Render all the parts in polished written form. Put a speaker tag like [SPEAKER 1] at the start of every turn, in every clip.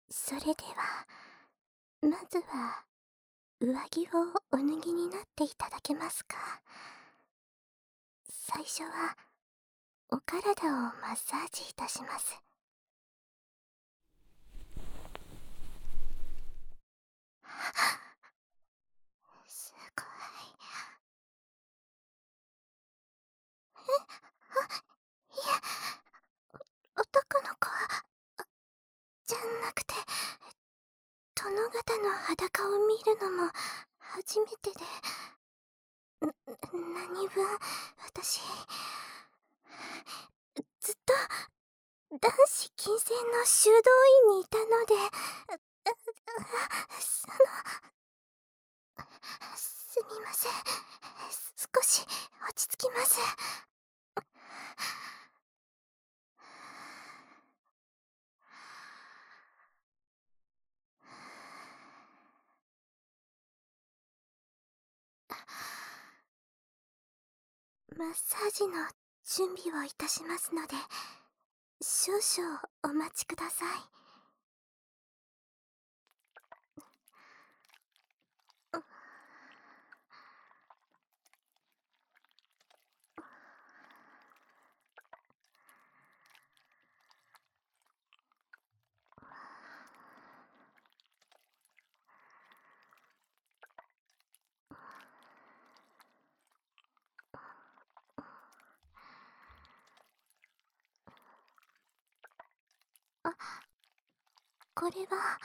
[SPEAKER 1] それでは、まずは、上着をお脱ぎになっていただけますか？最初は、お体をマッサージいたします。すごい。いえ、男の子じゃなくて、殿方の裸を見るのも初めてで、何分、私、ずっと男子禁制の修道院にいたので、その、すみません。少し落ち着きます。マッサージの準備をいたしますので、少々お待ちください。あ、これは、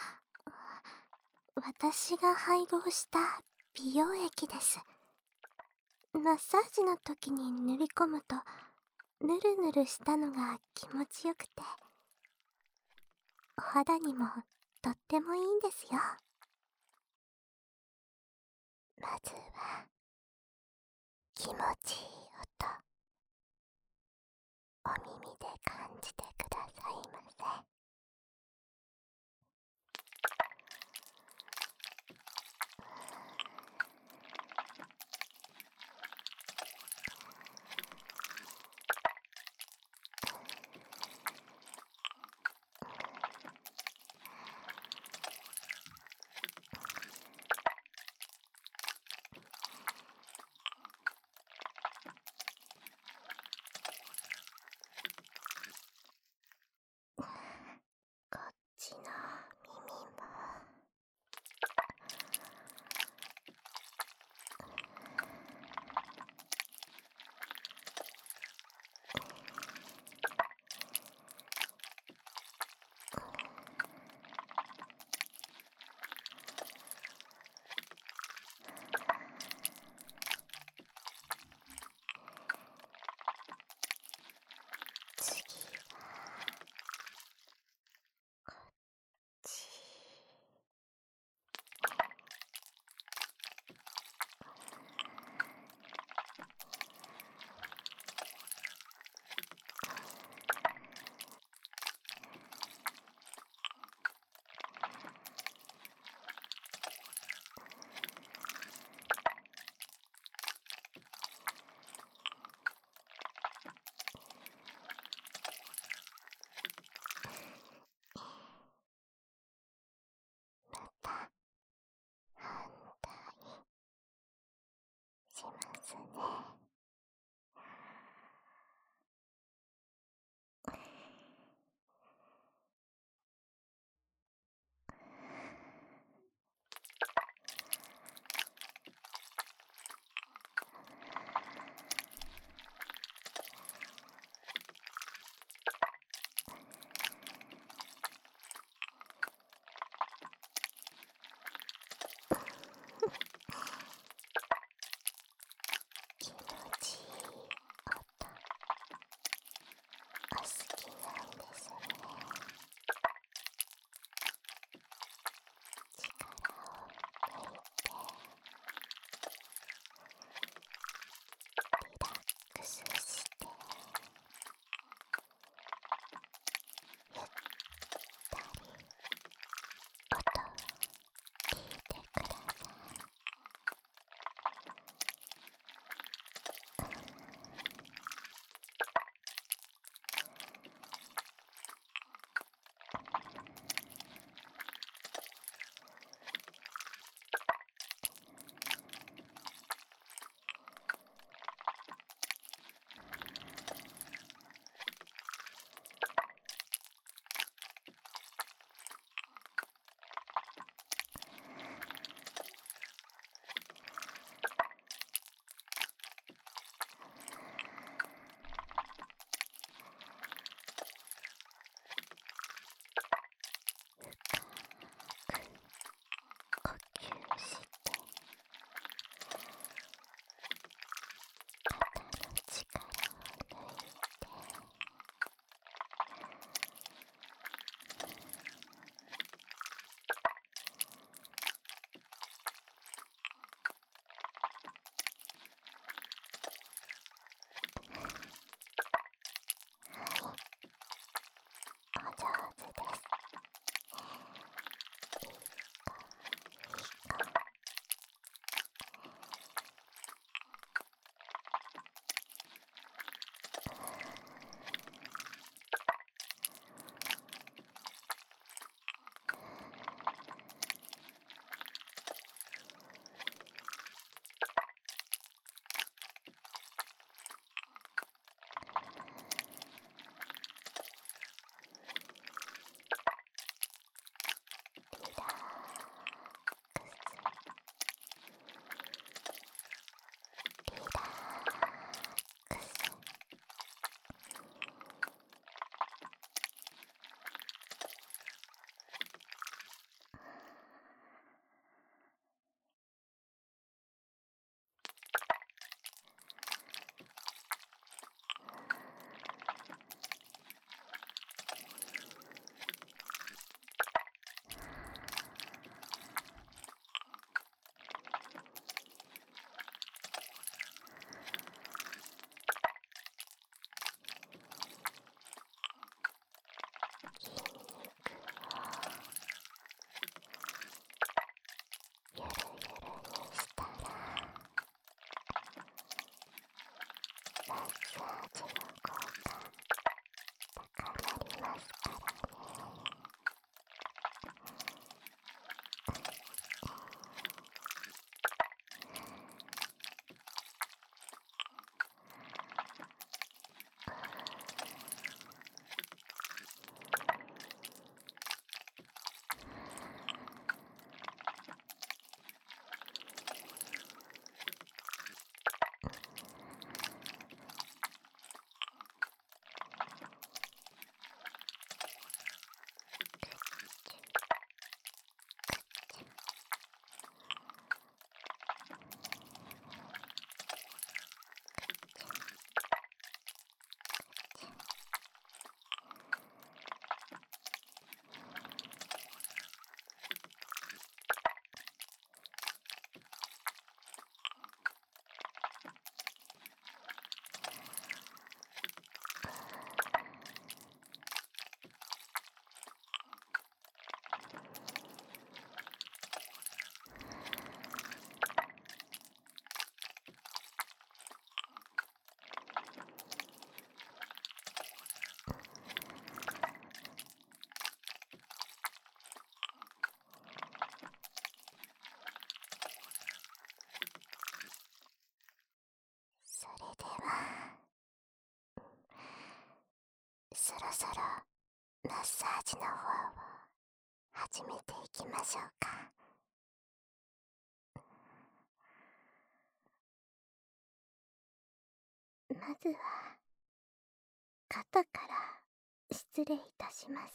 [SPEAKER 1] 私が配合した美容液です。マッサージの時に塗り込むと、ぬるぬるしたのが気持ちよくて、お肌にもとってもいいんですよ。まずは、気持ちいい音、お耳で感じてくださいませ。こっちの耳も。次は、こっ始めていきましょうか。まずは肩から失礼いたします。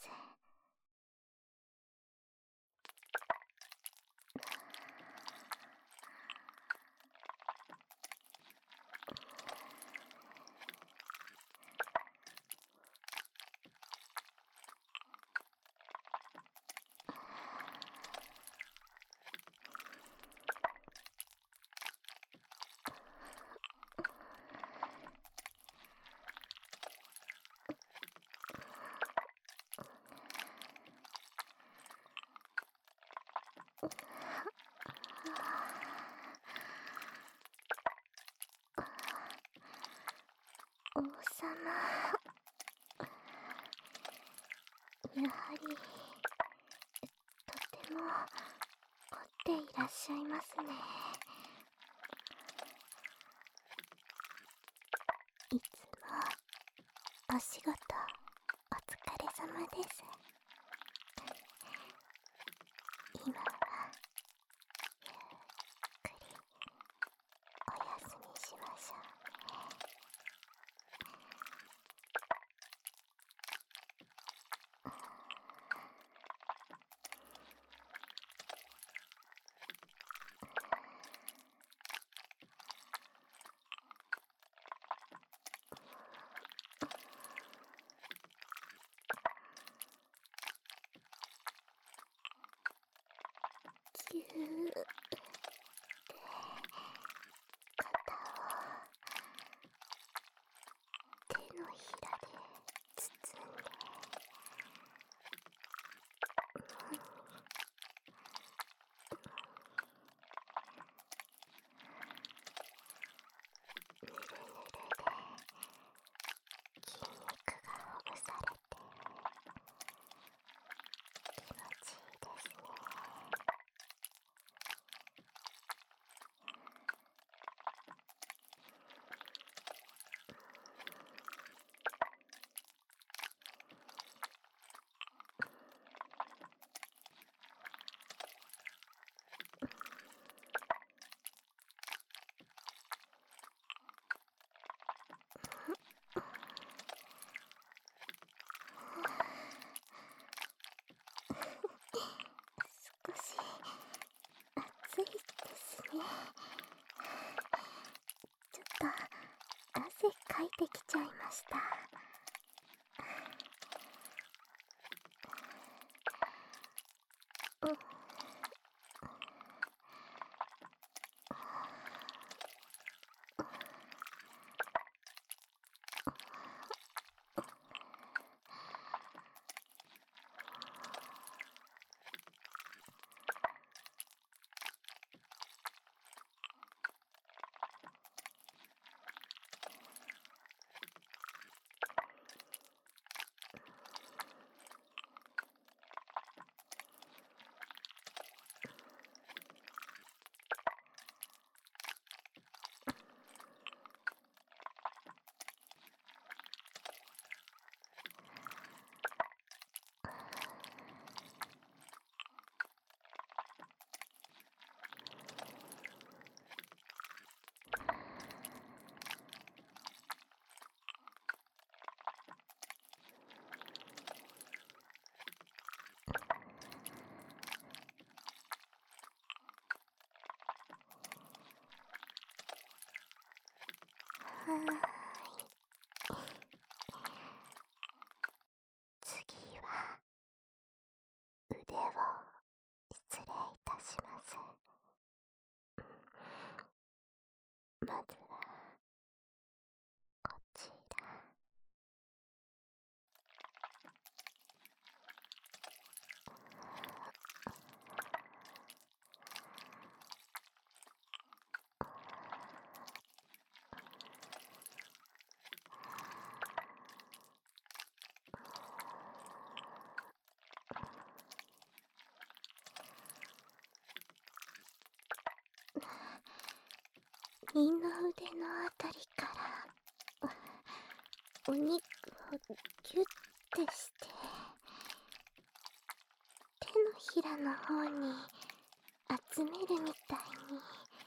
[SPEAKER 1] 王様、やはりとても凝っていらっしゃいますね。いつもお仕事お疲れ様です。今はゆっくりお休みしましょうね。ぎゅーって肩を手のひらで包んで、ぬるぬるで筋肉がほぐされて気持ちいいですね。少し暑いですね。ちょっと汗かいてきちゃいました。うん。はーい。次は腕を失礼いたします。まずはこちら。二の腕のあたりからお肉をギュッてして手のひらの方に集めるみたいに。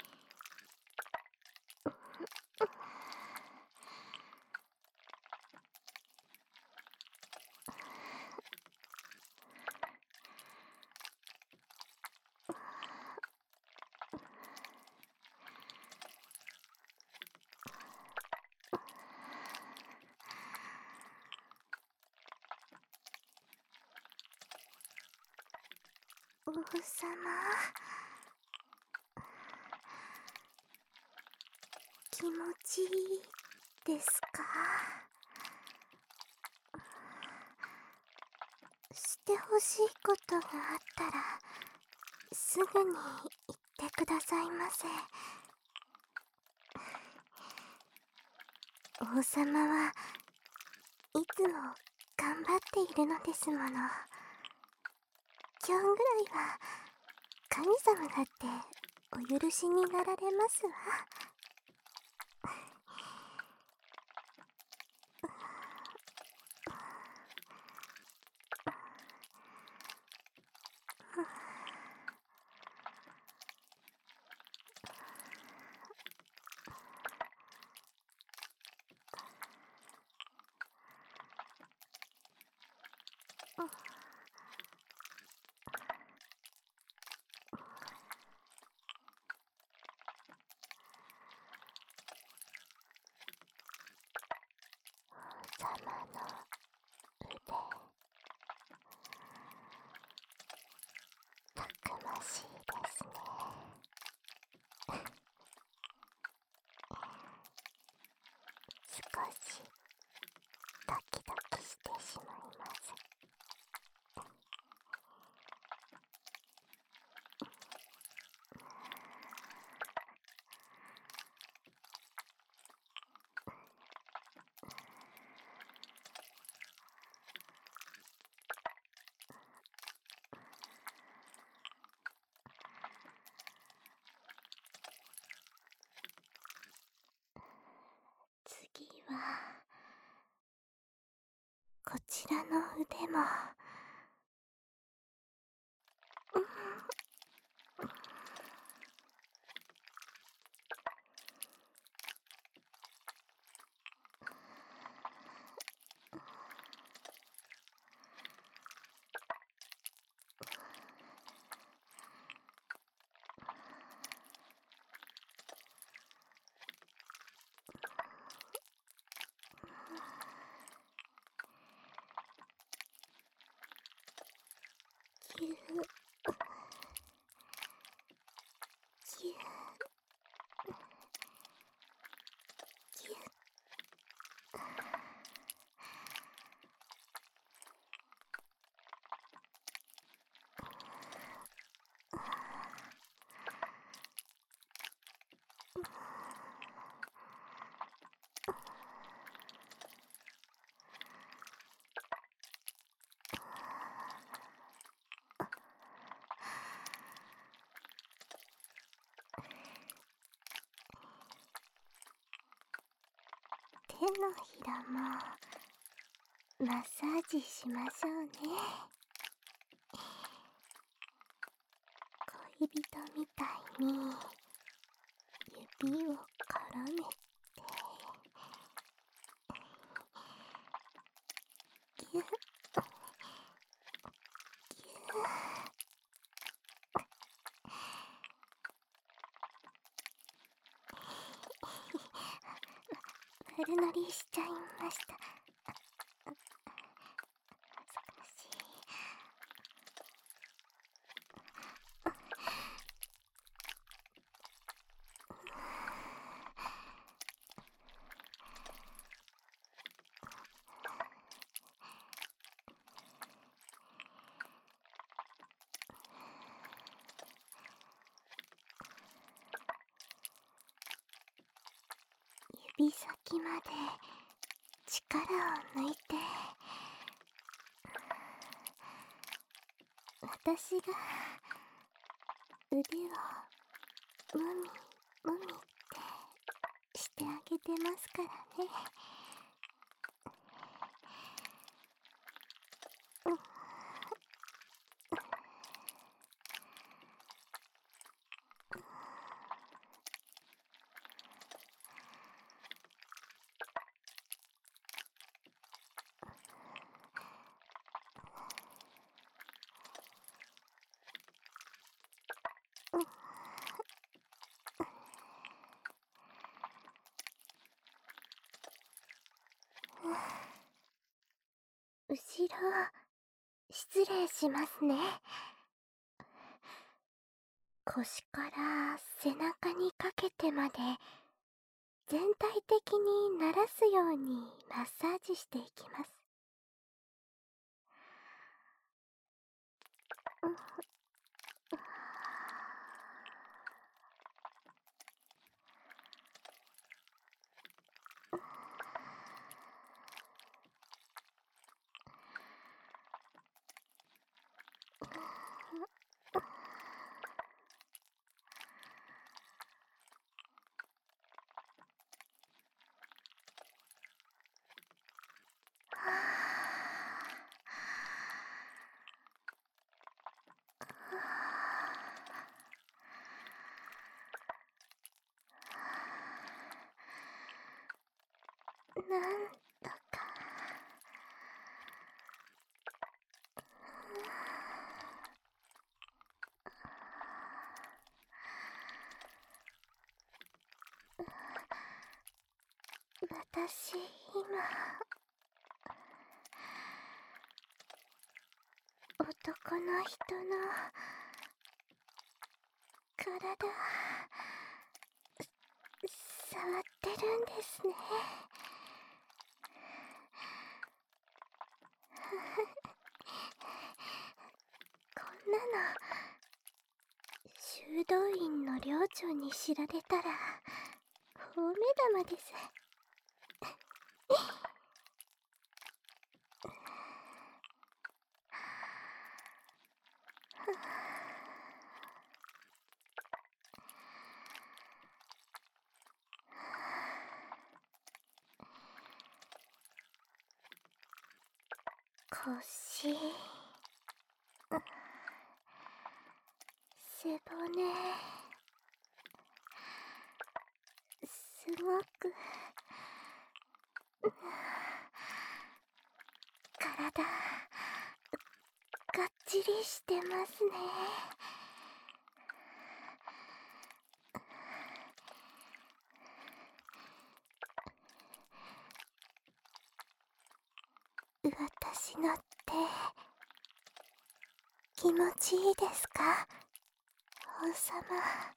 [SPEAKER 1] 王様、気持ちいいですか？してほしいことがあったらすぐに言ってくださいませ。王様はいつも頑張っているのですもの。今日ぐらいは神様だってお許しになられますわ。王様の腕、たくましいですね。少しドキドキしてしまいます。次はこちらの腕も。ぎゅうぎゅう。ぎゅう。手のひらもマッサージしましょうね。恋人みたいに指を絡めてぎゅっぎゅっ。悪乗りしちゃいました。恥ずかしい。指先まで力を抜いて、私が腕をもみもみってしてあげてますからね。 後ろ、失礼しますね。腰から背中にかけてまで全体的に慣らすようにマッサージしていきます。なんとか。私、今、男の人の体、触ってるんですね。こんなの、修道院の寮長に知られたら、大目玉です。腰、背骨、すごく体がっちりしてますね。私の手、気持ちいいですか、王様。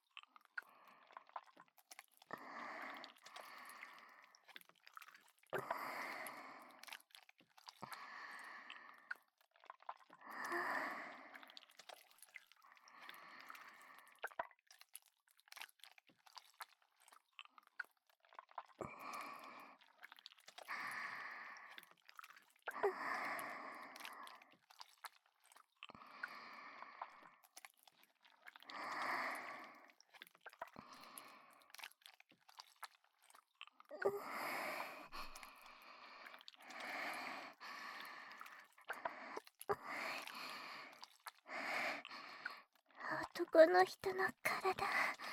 [SPEAKER 1] 男の人の体、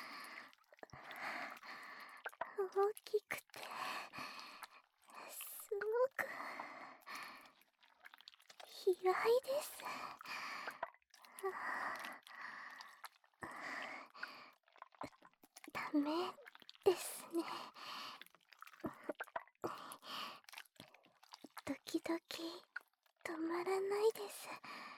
[SPEAKER 1] 大きくてすごく広いです。ダメですね。時々止まらないです。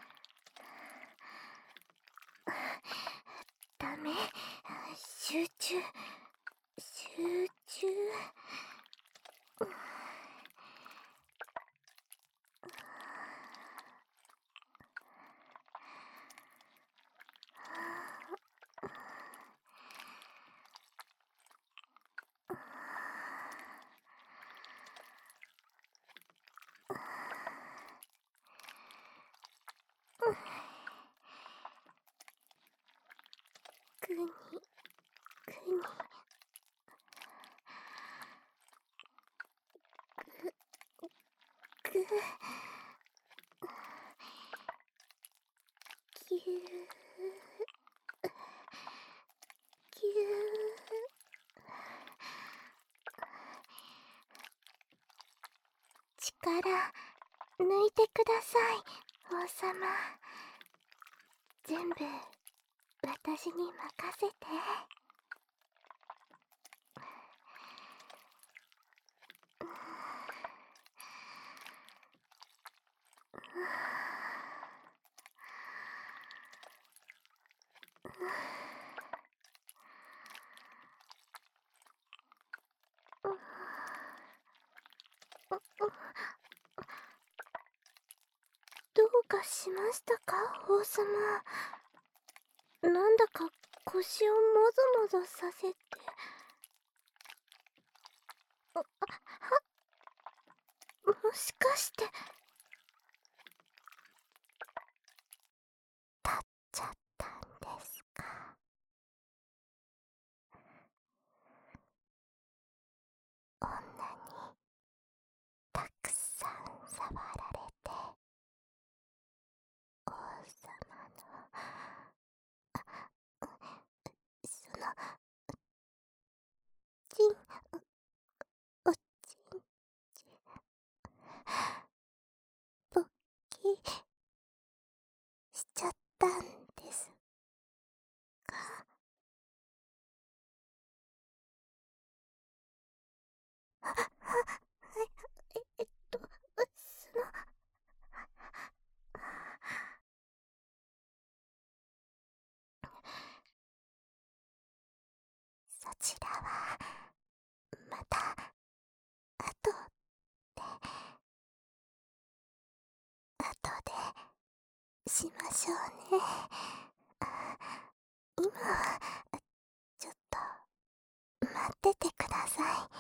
[SPEAKER 1] ダメ、集中、集中。ぐにぐに、ぐぎゅーぎゅー、力抜いてください、王様。全部私に任せて。 どうかしましたか、王様。なんだか腰をもぞもぞさせて。もしかして立っちゃったんですか。女にたくさん触られて、王様のそのちんおちんぽっきしちゃったんですか。えっとそちらはまた後でしましょうね。今はちょっと待っててください。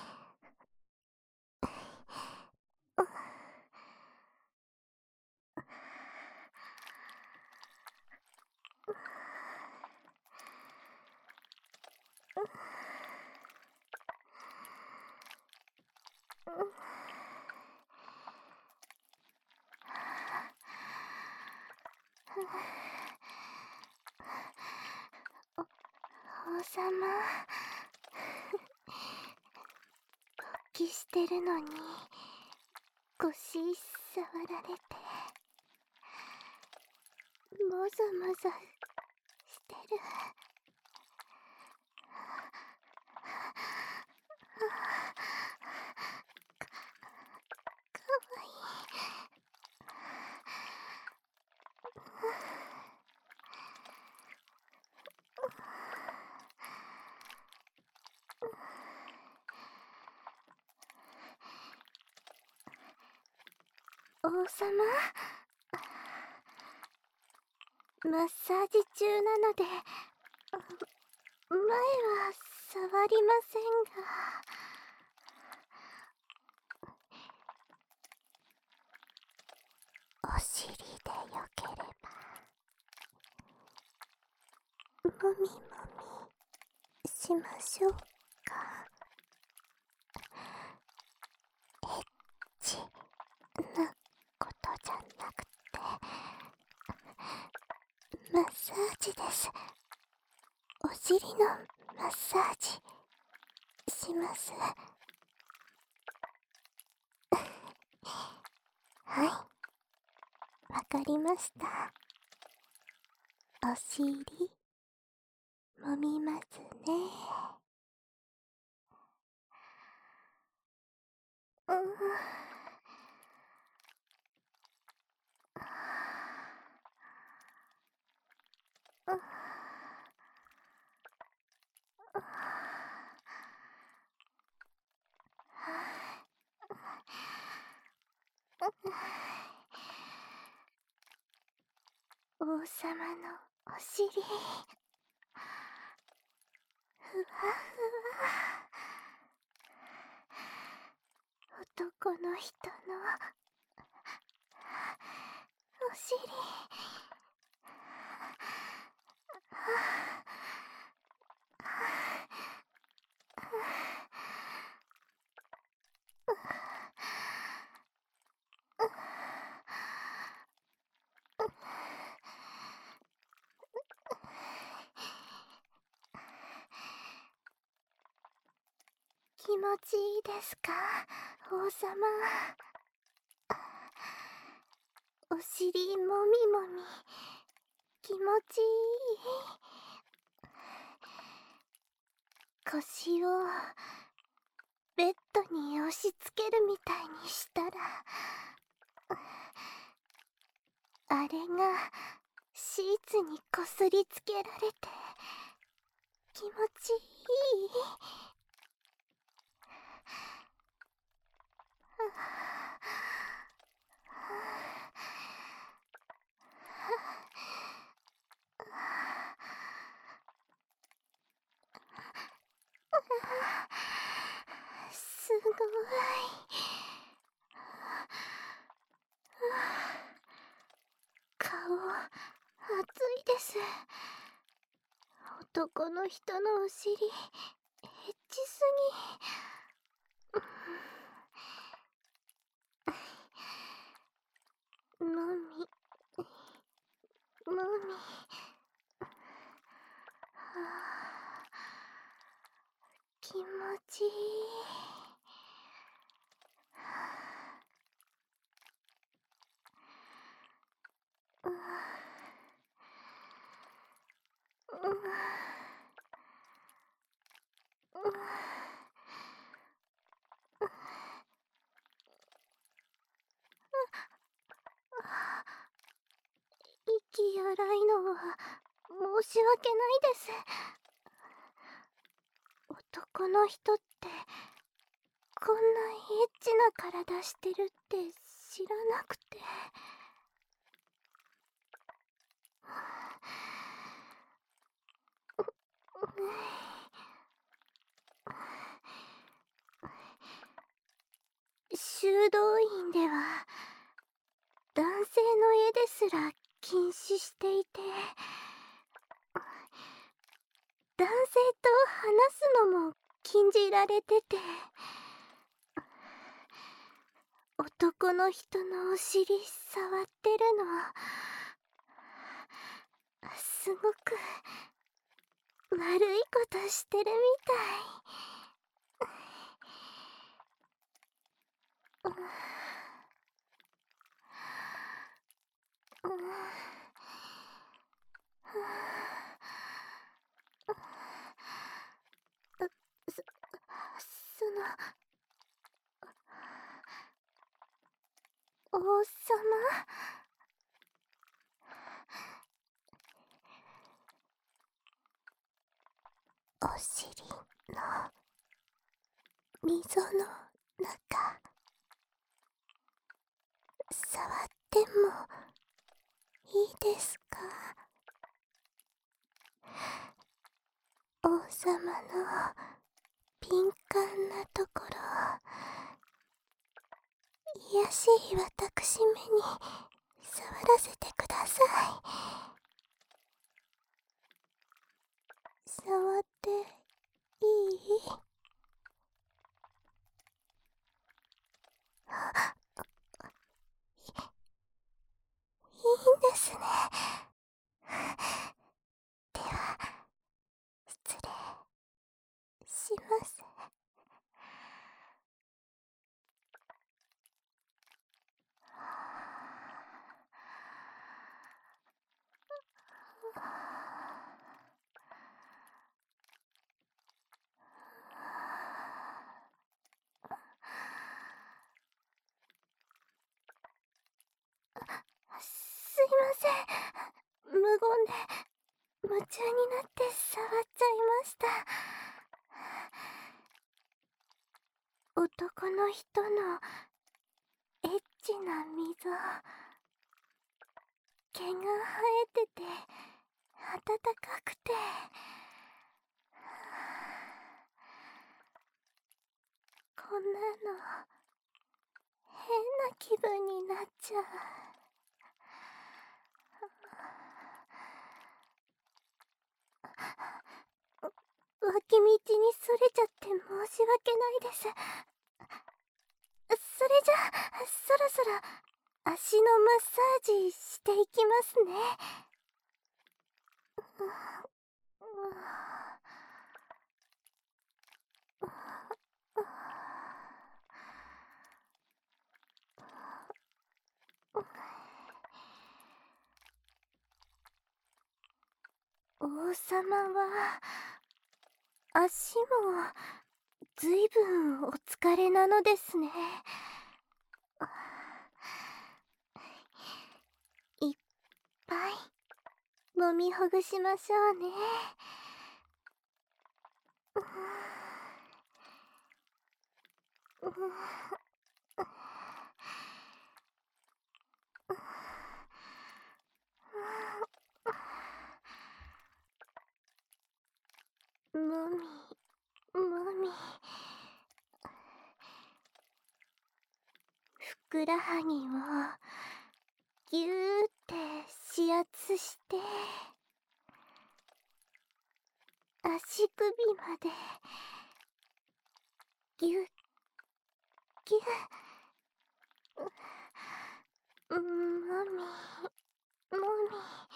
[SPEAKER 1] 王様、勃起してるのに腰触られてもぞもぞしてる。かわいい。王様、マッサージ中なので前は触りませんが。お尻でよければもみもみしましょうか。エッチなことじゃなくてマッサージです。お尻のマッサージします。はい、わかりました。お尻もみますね。うん。王様のお尻ふわふわ。男の人のお尻気持ちいいですか、王様。お尻もみもみ気持ちいい。腰をベッドに押し付けるみたいにしたらあれがシーツにこすりつけられて気持ちいい。すごい。顔熱いです。男の人のお尻エッチすぎ。もみもみ、気持ちいい。息荒いのは申し訳ないです。男の人ってこんなエッチな体してるって知らなくて。修道院では男性の絵ですら禁止していて、男性と話すのも禁じられてて、男の人のお尻触ってるのすごく悪いことしてるみたい。その王様、お尻の溝の中触ってもいいですか？王様の敏感なところ、卑しい私めに触らせてください。触っていい？いいんですね。では失礼します。すいません、無言で夢中になって触っちゃいました。男の人のエッチな溝、毛が生えてて暖かくて、こんなの変な気分になっちゃう。脇道にそれちゃって申し訳ないです。それじゃあそろそろ足のマッサージしていきますね。王様は足もずいぶんお疲れなのですね。いっぱい揉みほぐしましょうね。もみもみ、ふくらはぎをぎゅーって指圧して、足首までぎゅっぎゅっ、もみもみ、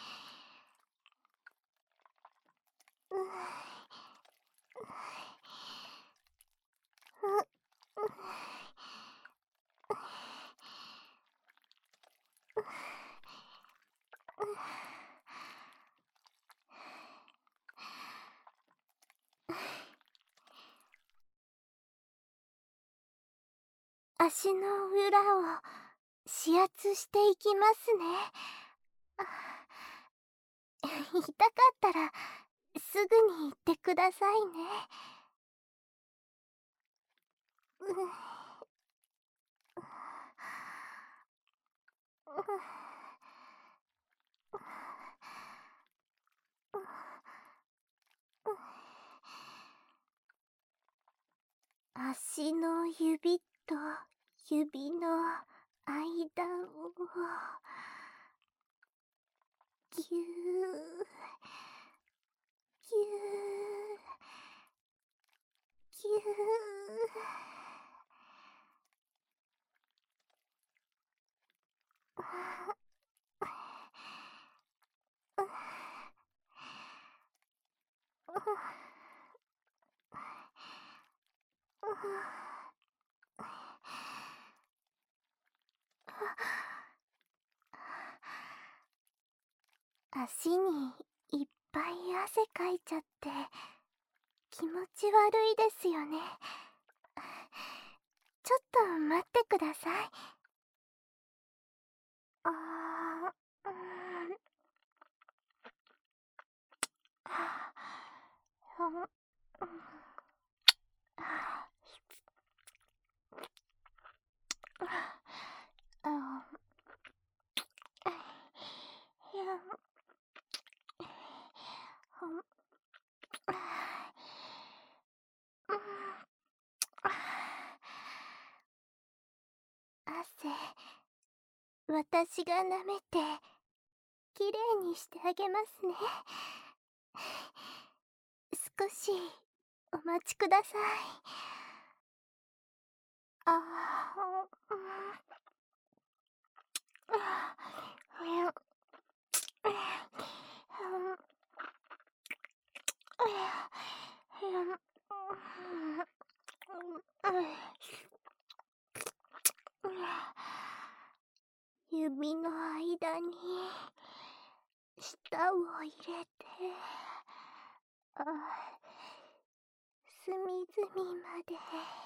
[SPEAKER 1] 足の裏を指圧していきますね。痛かったらすぐに言ってくださいね。足の指と指の間をぎゅーぎゅーぎゅ足にいっぱい汗かいちゃって気持ち悪いですよね。ちょっと待ってください。あー、汗、私が舐めてきれいにしてあげますね。少しお待ちください。指の間に舌を入れて、隅々まで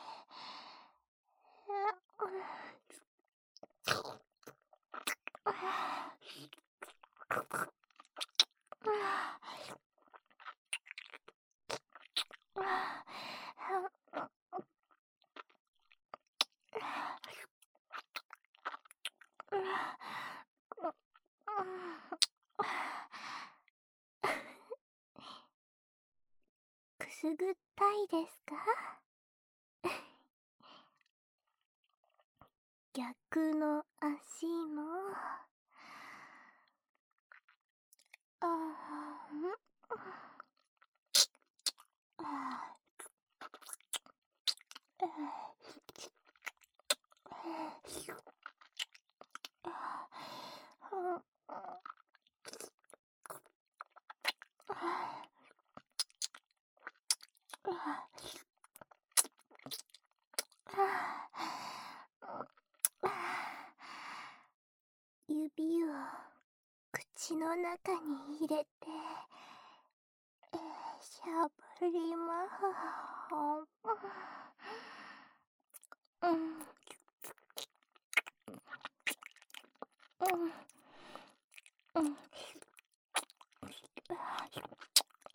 [SPEAKER 1] くすぐったいですか？逆の足も指を口の中に入れてしゃぶります。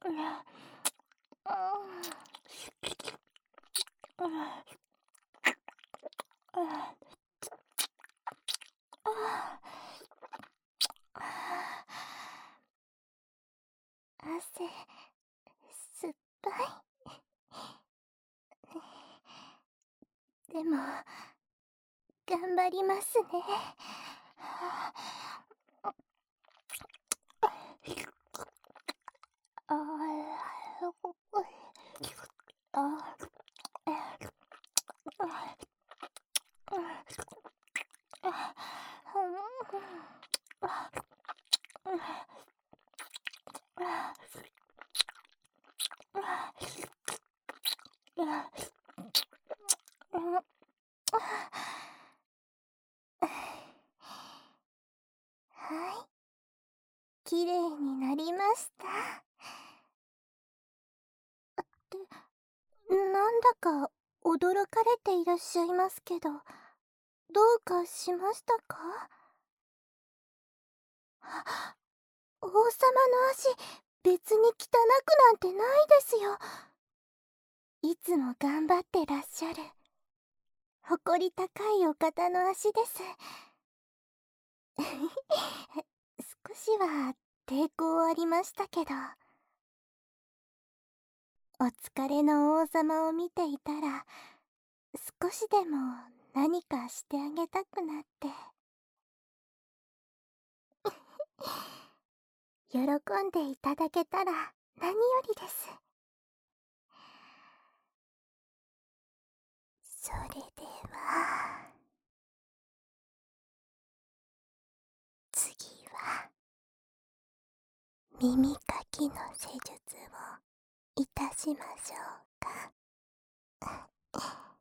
[SPEAKER 1] 汗、酸っぱい。でも、頑張りますね。はい、きれいになりました。なんだか驚かれていらっしゃいますけど、どうかしましたか？王様の足、別に汚くなんてないですよ。いつも頑張ってらっしゃる、誇り高いお方の足です。少しは抵抗ありましたけど、お疲れの王様を見ていたら、少しでも何かしてあげたくなって。喜んでいただけたら何よりです。それでは、次は耳かきの施術をいたしましょうか。